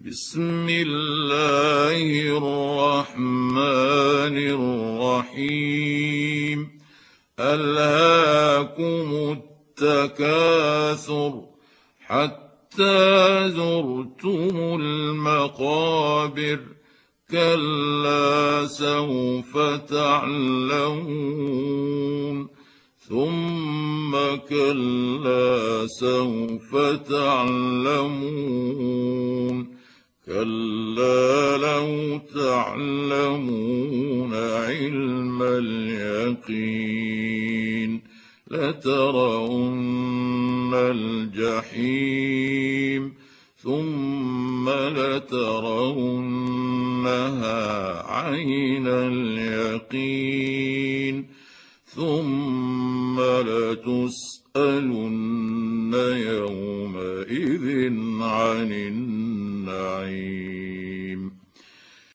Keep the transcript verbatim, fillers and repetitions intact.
بسم الله الرحمن الرحيم ألهاكم التكاثر حتى زرتم المقابر كلا سوف تعلمون ثم كلا سوف تعلمون كلا لو تعلمون علم اليقين لترون الجحيم ثم لترونها عين اليقين ثم لتسألن يومئذ عن النعيم.